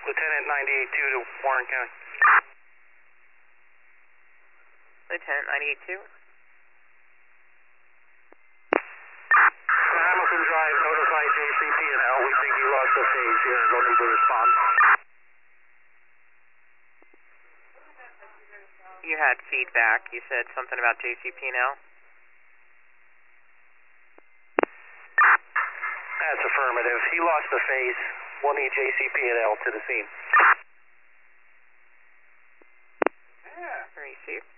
Lieutenant 98-2 to Warren County. Lieutenant 98-2. Hamilton Drive, notify JCP&L. We think you lost the phase here. Looking to respond. You had feedback. You said something about JCP&L. That's affirmative. He lost the phase. We'll need JCP&L to the scene. Receive.